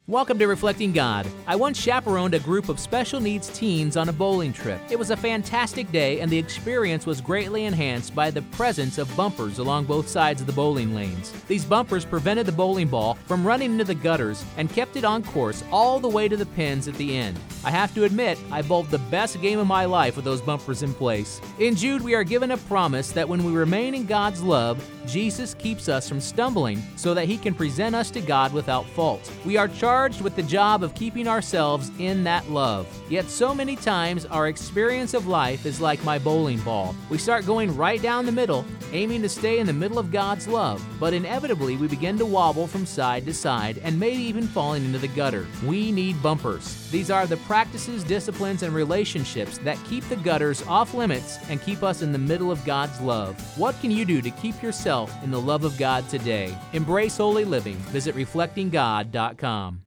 Welcome to Reflecting God. I once chaperoned a group of special needs teens on a bowling trip. It was a fantastic day, and the experience was greatly enhanced by the presence of bumpers along both sides of the bowling lanes. These bumpers prevented the bowling ball from running into the gutters and kept it on course all the way to the pins at the end. I have to admit, I bowled the best game of my life with those bumpers in place. In Jude, we are given a promise that when we remain in God's love, Jesus keeps us from stumbling so that He can present us to God without fault. We are charged with the job of keeping ourselves in that love. Yet so many times our experience of life is like my bowling ball. We start going right down the middle, aiming to stay in the middle of God's love, but inevitably we begin to wobble from side to side and maybe even falling into the gutter. We need bumpers. These are the practices, disciplines, and relationships that keep the gutters off limits and keep us in the middle of God's love. What can you do to keep yourself in the love of God today? Embrace holy living. Visit reflectinggod.com.